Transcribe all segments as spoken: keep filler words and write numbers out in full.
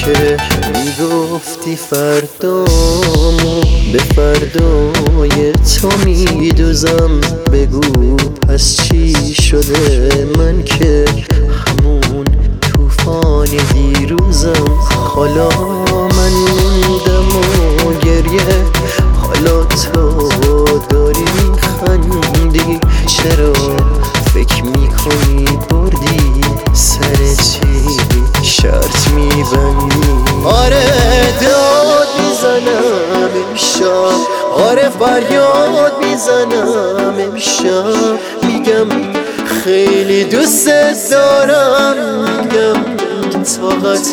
که میگفتی فردامو به فردای تو میدوزم. بگو پس چی شده من که همون توفان دیروزم. حالا من موندم و گریه، حالا تو داری میخندی. چرا فکر میکنی بردی سر چی شرط میبندی؟ آره داد میزنم امشب، آره فریاد میزنم امشب. میگم خیلی دوست دارم، میگم طاقت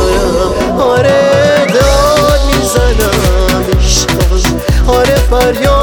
نمیارم. آره داد میزنم امشب، آره فریاد